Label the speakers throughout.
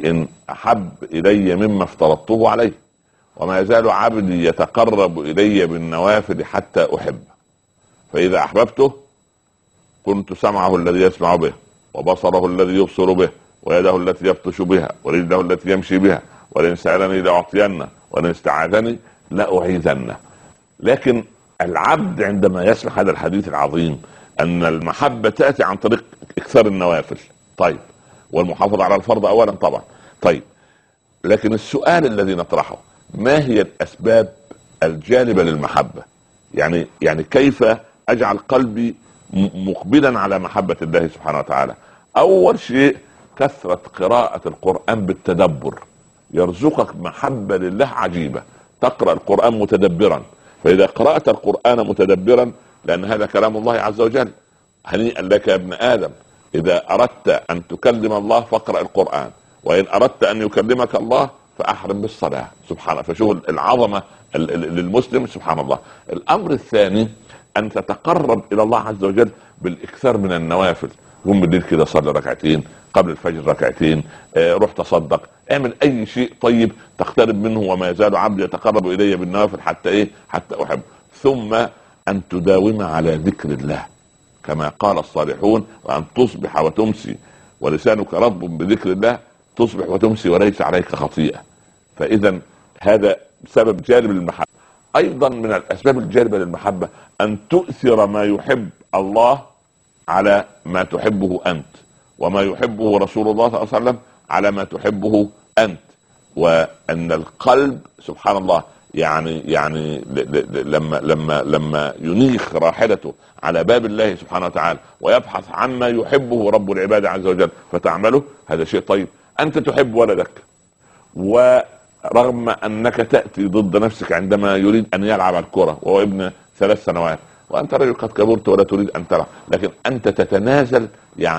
Speaker 1: شيء احب الي مما افترضته عليه، وما يزال عبدي يتقرب الي بالنوافل حتى احبه، فاذا احببته كنت سمعه الذي يسمع به، وبصره الذي يبصر به، ويده التي يبطش بها، ورجله التي يمشي بها، ولئن سألني لأعطينه، ولئن استعاذني لأعيذنه. لكن العبد عندما يسمع هذا الحديث العظيم أن المحبة تأتي عن طريق إكثار النوافل، طيب، والمحافظة على الفرض أولا طبعا، طيب، لكن السؤال الذي نطرحه: ما هي الأسباب الجالبة للمحبة؟ يعني كيف أجعل قلبي مقبلا على محبة الله سبحانه وتعالى؟ أول شيء كثرة قراءة القرآن بالتدبر، يرزقك محبة لله عجيبة. تقرأ القرآن متدبرا، فإذا قرأت القرآن متدبرا، لأن هذا كلام الله عز وجل، هنيئا لك يا ابن آدم إذا أردت أن تكلم الله فاقرأ القرآن، وإن أردت أن يكلمك الله فأحرم بالصلاة. سبحانه، فشوف العظمة للمسلم، سبحان الله. الأمر الثاني أن تتقرب إلى الله عز وجل بالإكثار من النوافل. قوم بالليل كده صلي ركعتين، قبل الفجر ركعتين، روح تصدق، اعمل اي شيء طيب تقترب منه. وما يزال عبدي يتقرب الي بالنوافل حتى احب. ثم ان تداوم على ذكر الله كما قال الصالحون: وان تصبح وتمسي ولسانك رطب بذكر الله، تصبح وتمسي وليس عليك خطيئة. فاذا هذا سبب جالب للمحبة. ايضا من الاسباب الجالبة للمحبة ان تؤثر ما يحب الله على ما تحبه انت، وما يحبه رسول الله صلى الله عليه وسلم على ما تحبه انت. وان القلب سبحان الله يعني لما ينيخ راحلته على باب الله سبحانه وتعالى ويبحث عما يحبه رب العباد عز وجل فتعمله، هذا شيء طيب. انت تحب ولدك، ورغم انك تأتي ضد نفسك عندما يريد ان يلعب الكرة وهو ابن 3 سنوات، وانت رجل قد كبرت ولا تريد ان تلعب، لكن انت تتنازل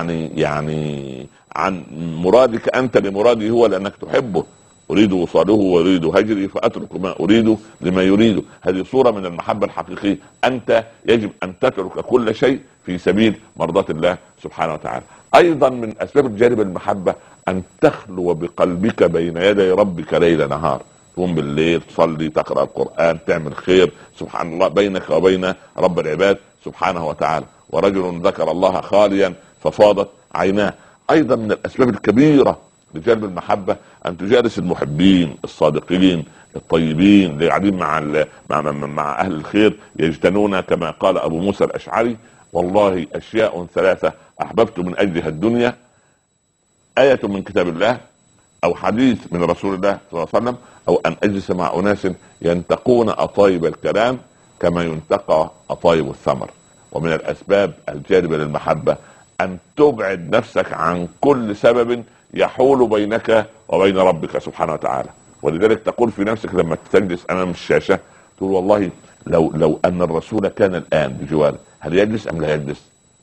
Speaker 1: يعني عن مرادك انت لمراده هو، لانك تحبه. اريد وصاله واريد هجري فاترك ما اريد لما يريد. هذه صورة من المحبة الحقيقية. انت يجب ان تترك كل شيء في سبيل مرضاة الله سبحانه وتعالى. ايضا من اسباب الجالبة المحبة ان تخلو بقلبك بين يدي ربك ليل نهار. تقوم بالليل تصلي، تقرأ القرآن، تعمل خير، سبحان الله، بينك وبين رب العباد سبحانه وتعالى. ورجل ذكر الله خاليا ففاضت عيناه. ايضا من الاسباب الكبيرة لجلب المحبة ان تجالس المحبين الصادقين الطيبين اللي قاعدين مع اهل الخير، يجتنون كما قال ابو موسى الاشعري: والله اشياء 3 احببت من اجلها الدنيا: آية من كتاب الله، او حديث من رسول الله صلى الله عليه وسلم، او ان اجلس مع اناس ينتقون اطايب الكلام كما ينتقى اطايب الثمر. ومن الاسباب الجالبة للمحبة ان تبعد نفسك عن كل سبب يحول بينك وبين ربك سبحانه وتعالى. ولذلك تقول في نفسك لما تجلس امام الشاشة، تقول: والله لو ان الرسول كان الان بجواري، هل يجلس ام لا يجلس؟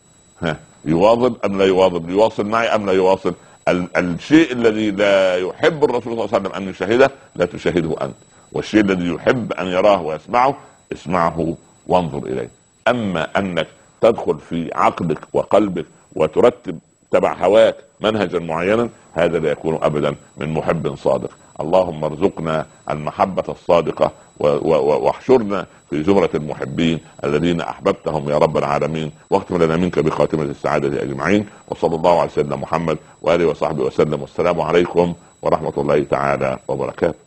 Speaker 1: يواظب ام لا يواظب؟ يواصل معي ام لا يواصل؟ الشيء الذي لا يحب الرسول صلى الله عليه وسلم ان يشاهده لا تشاهده انت، والشيء الذي يحب ان يراه ويسمعه اسمعه وانظر اليه. اما انك تدخل في عقلك وقلبك وترتب تبع هواك منهجا معينا، هذا لا يكون ابدا من محب صادق. اللهم ارزقنا المحبة الصادقة واحشرنا في زمرة المحبين الذين احببتهم يا رب العالمين، واختم لنا منك بخاتمة السعادة اجمعين. وصلى الله على سيدنا محمد وآله وصحبه وسلم، والسلام عليكم ورحمة الله تعالى وبركاته.